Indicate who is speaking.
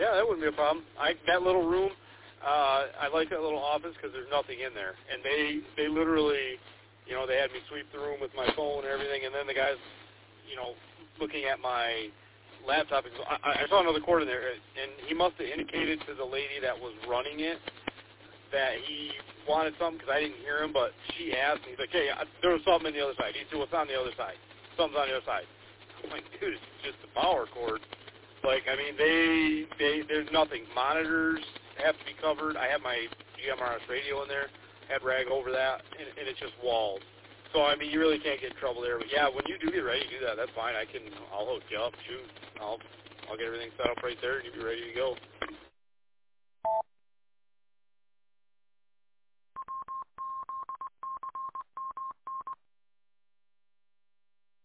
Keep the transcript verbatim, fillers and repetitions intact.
Speaker 1: Yeah, that wouldn't be a problem. I that little room, uh, I like that little office because there's nothing in there, and they they literally, you know, they had me sweep the room with my phone and everything, and then the guys, you know, looking at my laptop. I, I saw another cord in there, and he must have indicated to the lady that was running it that he wanted something because I didn't hear him, but she asked, and he's like, hey, there was something on the other side. He said, what's on the other side? Something's on the other side. I'm like, dude, it's just the power cord. Like, I mean, they, they, there's nothing. Monitors have to be covered. I have my G M R S radio in there, had rag over that, and, and it's just walls. So, I mean, you really can't get in trouble there. But, yeah, when you do get ready to do that, that's fine. I can, I'll hook you up, shoot. I'll, I'll get everything set up right there, and you'll be ready to go.